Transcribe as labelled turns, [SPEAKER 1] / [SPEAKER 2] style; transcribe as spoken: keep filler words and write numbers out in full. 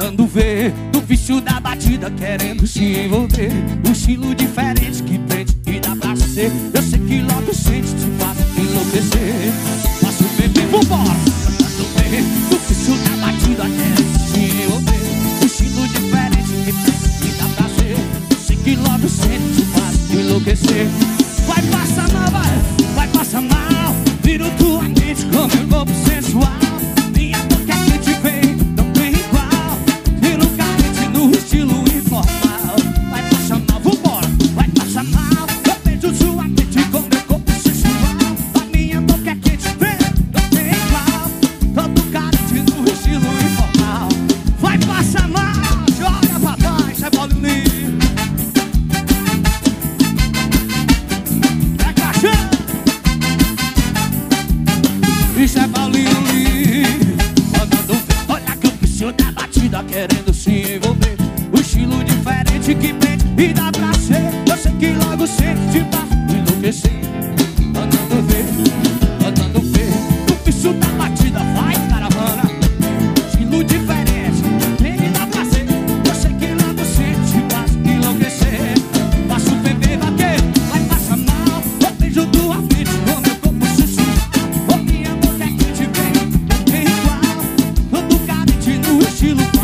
[SPEAKER 1] mandando ver do vício da batida, querendo se envolver. Um estilo diferente que prende e dá pra ser. Eu sei que logo sente, te faz enlouquecer. Faço beber, vambora! Mandando ver do vício da batida, querendo se envolver. Um estilo diferente que prende e dá pra ser. Eu sei que logo sente, te faz enlouquecer. Vai passar mal, vai, vai passar mal. Viro tua mente como um corpo sensual. Minha boca que te vem, não tem igual. Viro carente no estilo informal. Vai passar mal, vambora, vai passar mal. Eu beijo sua mente com meu corpo sensual. A minha boca que te vem, não tem igual. Todo carente no estilo informal. Vai passar mal, joga pra trás, sai bolinho. Isso é Paulinho Lee, mandando ver. Olha que o vício da batida, querendo se envolver. O estilo diferente que prende e dá pra ser. Eu sei que logo sente, te faz enlouquecer. Mandando ver, mandando ver. O vício da batida, vai caravana. Estilo diferente, prende e dá pra ser. Eu sei que logo sente, te faz enlouquecer. Faço o bebê bater, vai passar mal. Eu beijo tua mente com meu corpo sensual. Estilo